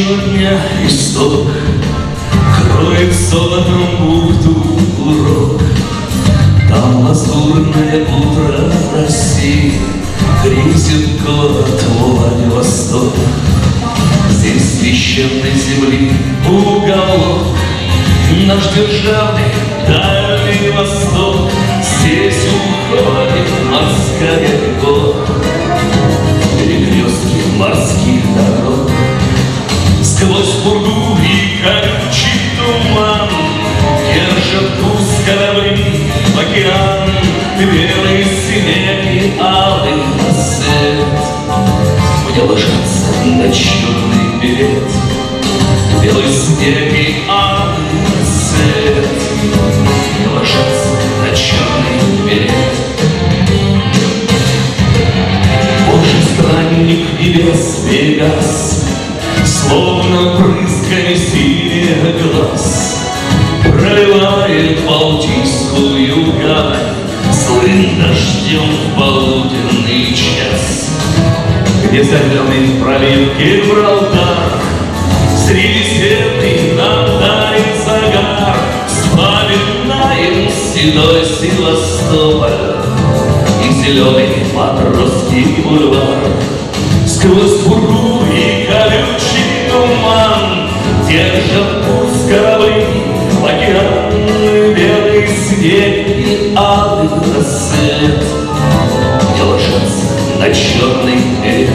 Следующего дня исток кроет золотом бухту урок. Там лазурное утро России грезит город Владивосток. Здесь священной земли уголок, наш державный Дальний Восток. Здесь уходит морская льгот, перекрестки морских дорог. Сквозь пургу и колючий туман держат курс корабли в океан. Белый снег и алый рассвет, мне ложатся на черный берет. Белый снег и алый рассвет, мне ложатся на черный берет. Божий странник небес Вегас, словно брызгами синих глаз, проливает Балтийскую гавань злым дождем в полуденный час. Где зеленый пролив Гибралтар, Средиземный нам дарит загар. Вспоминаем седой Севастополь и зеленый матросский бульвар. Сквозь пургу и колючий туман держат курс корабли в океан. Белый снег и алый рассвет, мне ложатся на черный берет.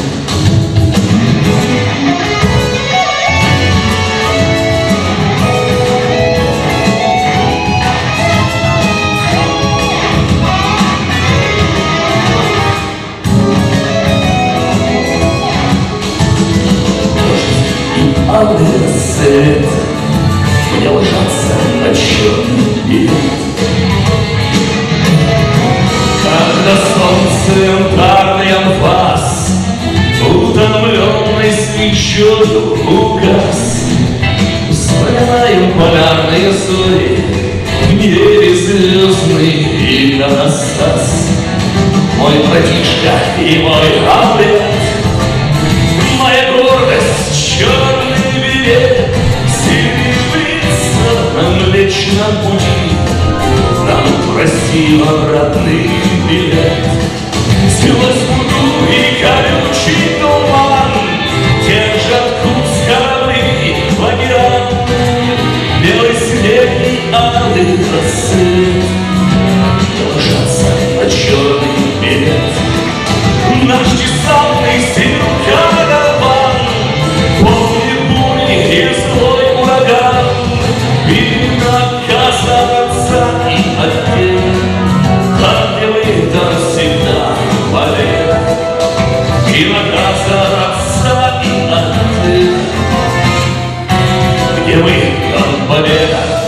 Алый рассвет, мне ложатся на черный берет. Когда солнце янтарный анфас, утомленный свечою угас, вспоминаем полярные зори, в небе звездный иконостас. Мой братишка и мой Амлет, моя гордость, черный билет, серебрится на Млечном пути, нам в Россию обратный билет. Сквозь пургу и колючий туман держат курс корабли в океан. Белый снег и алый рассвет, ложатся на черный билет. Наш десантный сил караван помнит бури и злой ураган, и наказываться и ответ, ангелы там всегда болеют. И наказываться и ответ, где мы, там победа.